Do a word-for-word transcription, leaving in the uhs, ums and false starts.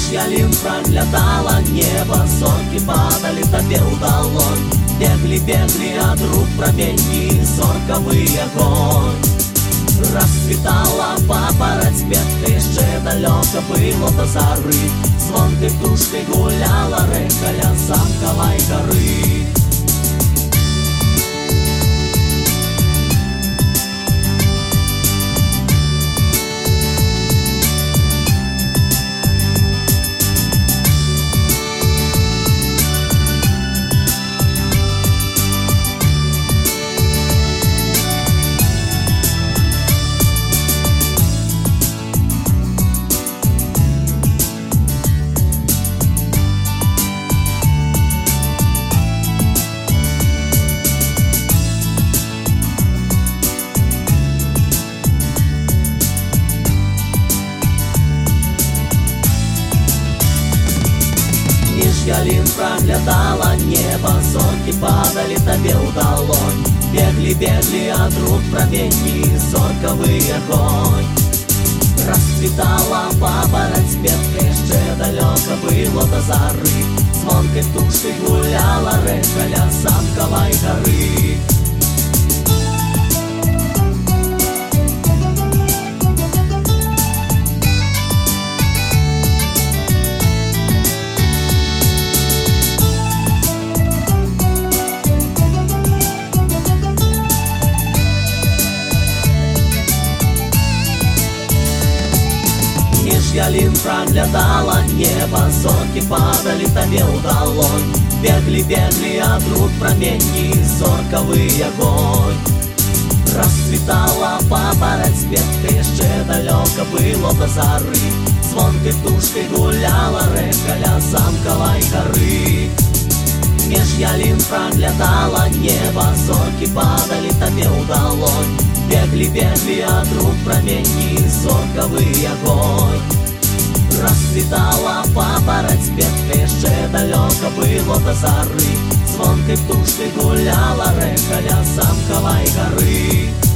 Між ялин проглядала небо, зорки падали тебе в долонь. Бегли, бегли от рук промени, зорковый огонь. Расцветала папороть ветка, еще далеко было до зары. Звонкой птушкой гуляла рекаля замковой горы. Ялин проглядала небо, зорки падали тебе в долонь. Бегли, бегли от рук промени, зорковый огонь. Расцветала папороть ветка, еще далеко было до зары. Звонкой птушкой гуляла рекаля замковой горы. Між ялин проглядала небо, зорки падали тебе в долонь. Бегли, бегли от рук промени, зорковый огонь. Расцветала папороть ветка, еще далеко было до зары. Звонкой птушкой гуляла рекаля замковой горы. Меж ялин проглядала небо, зорки падали тебе в долонь. Бегли, бегли от рук промени, зорковый огонь. Расцветала папороть ветка, еще далеко было до зары. Звонкой птушкой гуляла рекаля замковой горы.